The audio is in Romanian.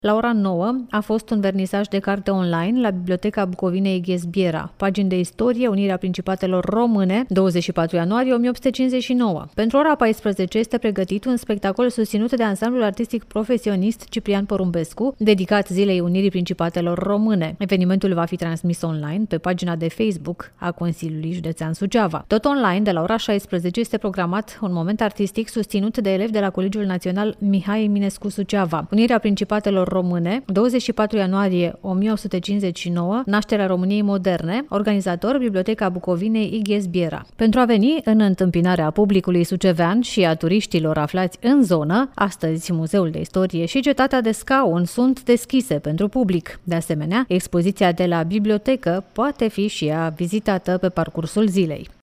La ora 9 a fost un vernisaj de carte online la Biblioteca Bucovinei Ghez-Biera, pagini de istorie, Unirea Principatelor Române, 24 ianuarie 1859. Pentru ora 14 este pregătit un spectacol susținut de ansamblul artistic profesionist Ciprian Porumbescu, dedicat Zilei Unirii Principatelor Române. Evenimentul va fi transmis online pe pagina de Facebook a Consiliului Județean Suceava. Tot online, de la ora 16, este programat un moment artistic susținut de elevi de la Colegiul Național Mihai Eminescu Suceava. Unirea Principatelor Române, 24 ianuarie 1859, nașterea României moderne, organizator Biblioteca Bucovinei Ghez-Biera. Pentru a veni în întâmpinarea publicului sucevean și a turiștilor aflați în zonă, astăzi Muzeul de Istorie și Cetatea de Scaun sunt deschise pentru public. De asemenea, expoziția de la bibliotecă poate fi și ea vizitată pe parcursul zilei.